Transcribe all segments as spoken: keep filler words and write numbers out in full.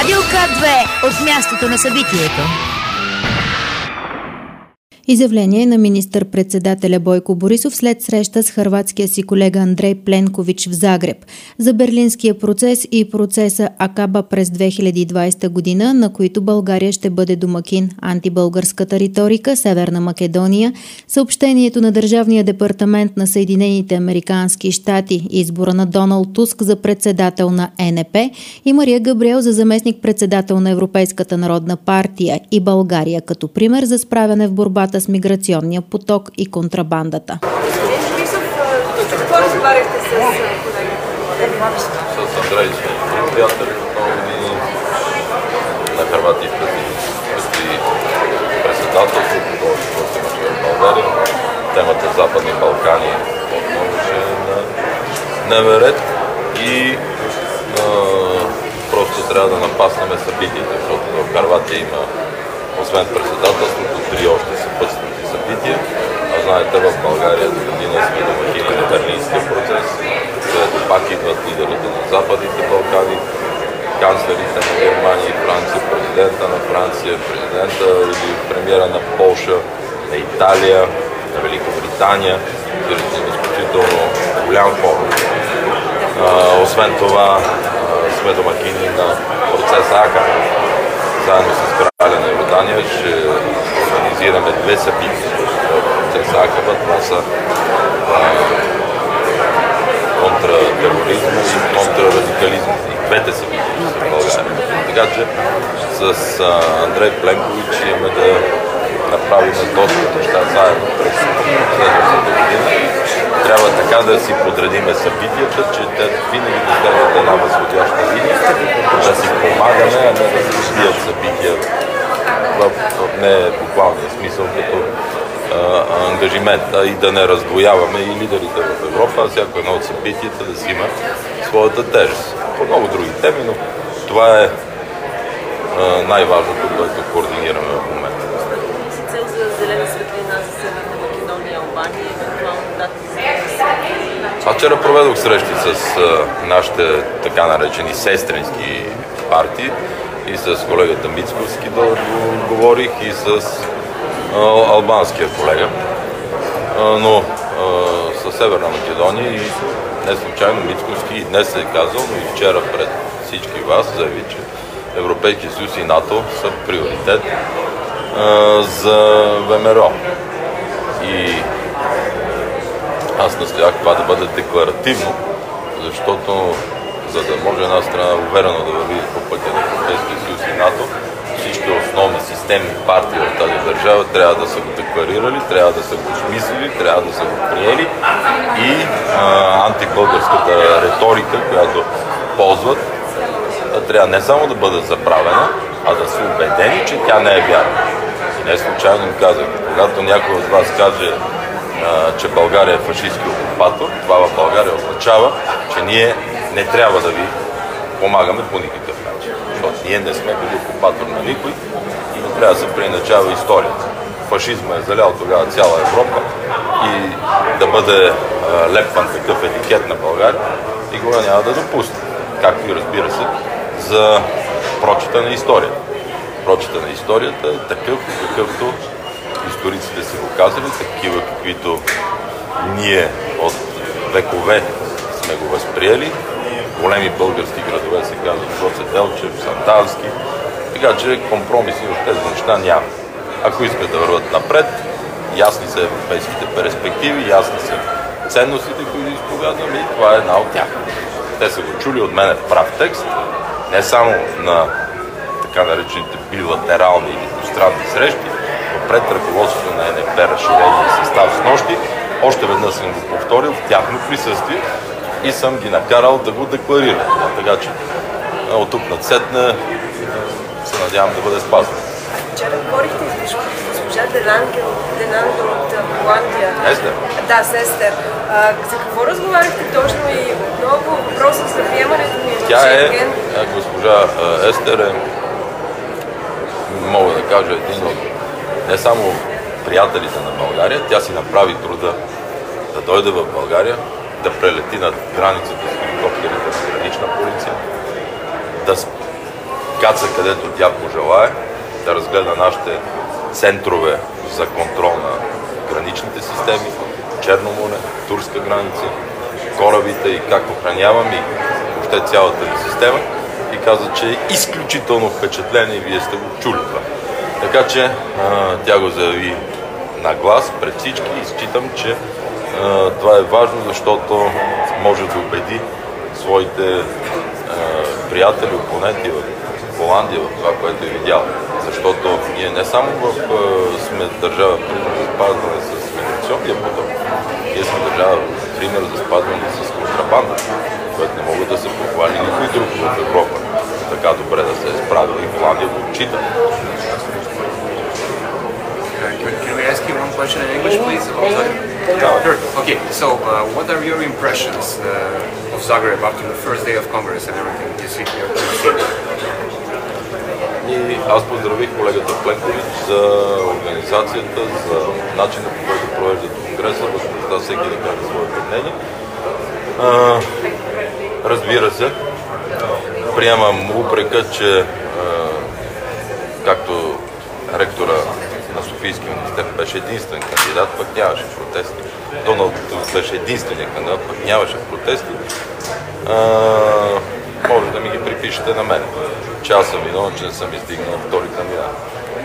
Радио К две от мястото на събитието. Изявление на министър-председателя Бойко Борисов след среща с хърватския си колега Андрей Пленкович в Загреб за Берлинския процес и процеса Акаба през две хиляди и двадесета година, на които България ще бъде домакин. Антибългарската риторика, Северна Македония, съобщението на Държавния департамент на Съединените американски щати, избора на Доналд Туск за председател на Е Н П и Мария Габриел за заместник-председател на Европейската народна партия и България като пример за справяне в борбата с миграционния поток и контрабандата. Какво разговаряхте с колегите? С Андрей, с приятели много години на Хърватия преди председателството, това ще имаше в България. Темата Западни Балкани отново ще е на дневен ред и а, просто трябва да напаснем събитията, защото в Хърватия има освен председателството, три още съпътстващи събития. А знаете, в България до година сме домакини на Берлинския процес, където пак идват лидерите на Западните Балкани, канцлерите на Германия и Франция, президента на Франция, президента или премиера на Полша, на Италия, на Великобритания. Виждате, изключително голям форум. Освен това, сме домакини на процеса Акаба. Заедно с краля на Йордания ще организираме две събития в процеса Акаба. Това са а, контратероризма и контрарадикализма. И двете събития са в България. Така че с а, Андрей Пленкович имаме да направим доста неща заедно през следващата година. Трябва така да си подредиме събитията, че те винаги да следват една възходяща линия, да си помагаме, а не да се сбият събития в, в не буквалния смисъл като а, ангажимент, а и да не раздвояваме и лидерите в Европа, а всяко едно от събитията да си има своята тежест. По много други теми, но това е а, най-важното, което координираме в момента. Цел за зелена светлина за Северна Македония, Албания, евентуално дати за... Аз вчера проведох срещи с а, нашите така наречени сестрински партии и с колегата Мицковски да говорих и с а, албанския колега. А, но а, с Северна Македония и не случайно Мицковски и днес се е казал, но и вчера пред всички вас заяви, че Европейския съюз и НАТО са приоритет а, за В М Р О. И аз настоях това да бъде декларативно, защото за да може една страна уверено да върви по пътя на Европейския съюз и НАТО, всички основни системни партии в тази държава трябва да са го декларирали, трябва да са го смислили, трябва да са го приели и а, антибългарската риторика, която ползват, трябва не само да бъде забравена, а да са убедени, че тя не е вярна. И не случайно им казах, когато някой от вас каже, че България е фашистски окупатор, това в България означава, че ние не трябва да ви помагаме по никакъв начин. Защото ние не сме били окупатор на никой и не трябва да се преиначава историята. Фашизма е залял тогава цяла Европа и да бъде а, лепван такъв етикет на България и го няма да допусне. Както и разбира се, за прочита на историята. Прочита на историята е такъв, какъвто историците са го казали, такива каквито ние от векове сме го възприели. Големи български градове се казват Гоце Делчев, Сандански, така че компромиси в тези неща няма. Ако искат да върват напред, ясни са европейските перспективи, ясни са ценностите, които изповядваме и това е една от тях. Те са го чули от мен в прав текст, не само на така наречените билатерални или двустранни срещи, но пред ръководството на Е Н П разширения състав с нощи, още веднъж съм го повторил в тяхно присъствие и съм ги накарал да го декларират. Така че от тук нацетне се надявам да бъде спазван. Вчера говорихте с госпожа Денангел от Холандия. Естер? Да, с Естер. А, за какво разговаряхте точно и отново въпросът за приемането ни в Тя е, Шенген? госпожа Естер е, мога да кажа, един от не само приятелите на България, тя си направи труда да дойде в България, да прелети над границата с хеликоптерите на гранична полиция, да каца където тя пожелае, да разгледа нашите центрове за контрол на граничните системи, Черно море, турска граница, корабите и как охраняваме и въобще цялата ни система. И каза, че е изключително впечатлен и вие сте го чули това. Така че а, тя го заяви на глас пред всички и считам, че а, това е важно, защото може да убеди своите а, приятели, опоненти в Холандия, в това, което е видял. Защото ние не само в, а, сме държава пример за спазване с миграционния поток, ние сме държава пример за спазване с контрабанда, което не могат да се похвали никой друг в Европа. Така добре да се е справил и Холандия го отчита. Can we ask you one question in English, please? Sure. Okay, so uh, what are your impressions uh, of Zagreb after the first day of Congress and everything you see here? И аз поздравих колегата Пленкович за организацията, за начина, по който провеждат Конгреса, възможността всеки да каже своето мнение. А, разбира се, приемам упрека, че а, както ректора на Софийския университет беше единствен кандидат, пък нямаше протести. Доналд Туск беше единствения кандидат, пък нямаше протести. А, може да ми ги припишете на мен, че аз съм виновен, че не съм издигнал втори кандидат.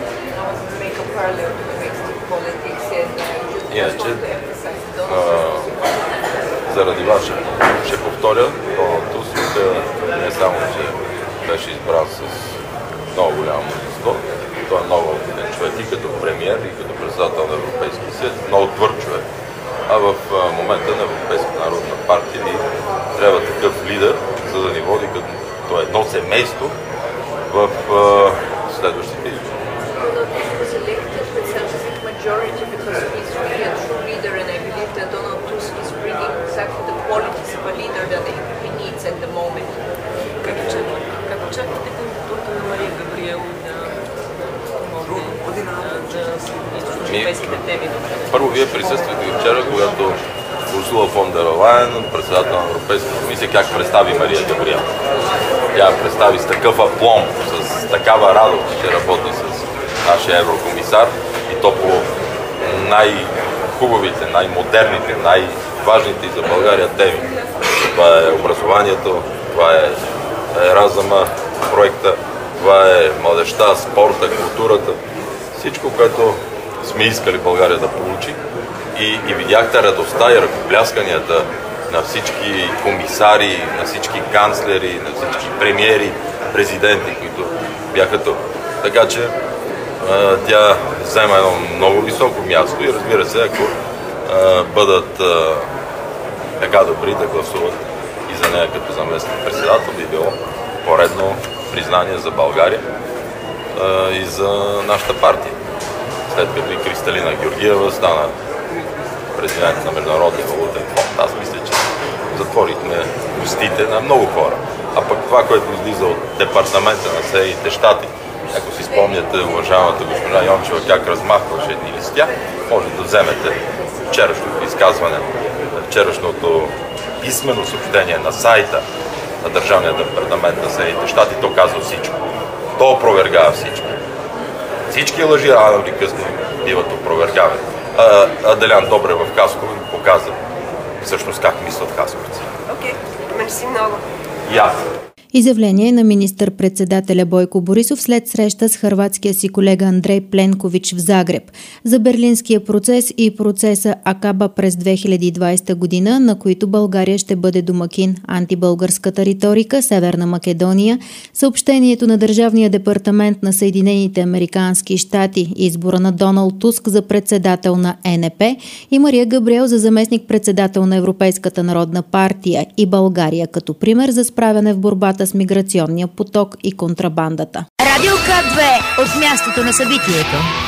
Иначе, а, заради ваше, ще повторя, Доналд Туск не само, че беше избран с много голямо мнозинство, той е много опитен човек и като премиер, и като председател на Европейския съюз, много твърд човек. А в момента на Европейската народна партия ни трябва такъв лидер, за да ни води като едно семейство в следващите избори. Как очаквате кандидатурата на Мария Габриел да помогне да източноевропейските теми? Първо, вие присъствате вчера, когато Урсула фон дер Лайен, председател на Европейската комисия, как представи Мария Габриел. Тя представи с такъв апломб, с такава радост, че работи с нашия еврокомисар и то по най-хубавите, най-модерните, най-важните и за България теми. Това е образованието, това е Еразъма, проекта, това е младежта, спорта, културата. Всичко, което сме искали България да получи. И, и видяхте радостта и ръкоплясканията на всички комисари, на всички канцлери, на всички премиери, президенти, които бяха тук. Така че а, тя взема едно много високо място и разбира се, ако а, бъдат а, така добри да гласуват и за нея като заместник председател, би било поредно признание за България а, и за нашата партия. След като и Кристалина Георгиева стана президент на Международния валутен фонд, аз мисля, че затворихме устите на много хора. А пък това, което излиза от департамента на Съединените щати, ако си спомняте уважаемата госпожа Йончева как размахваше едни листя, може да вземете вчерашното изказване, вчерашното писмено съобщение на сайта на Държавния департамент на Съединените щати, то казва всичко. То опровергава всичко. Всички лъжи рано или късно биват опровергавани. А, а Делян Добрев в Хасково показа всъщност как мислят хасковци. Окей, мерси много. Я. Изявление на министър-председателя Бойко Борисов след среща с хърватския си колега Андрей Пленкович в Загреб за Берлинския процес и процеса Акаба през две хиляди и двадесета година, на които България ще бъде домакин, антибългарската риторика, Северна Македония, съобщението на Държавния департамент на Съединените американски щати, избора на Доналд Туск за председател на Ен Еп и Мария Габриел за заместник-председател на Европейската народна партия и България като пример за справяне в борбата с миграционния поток и контрабандата. Радио К две от мястото на събитието.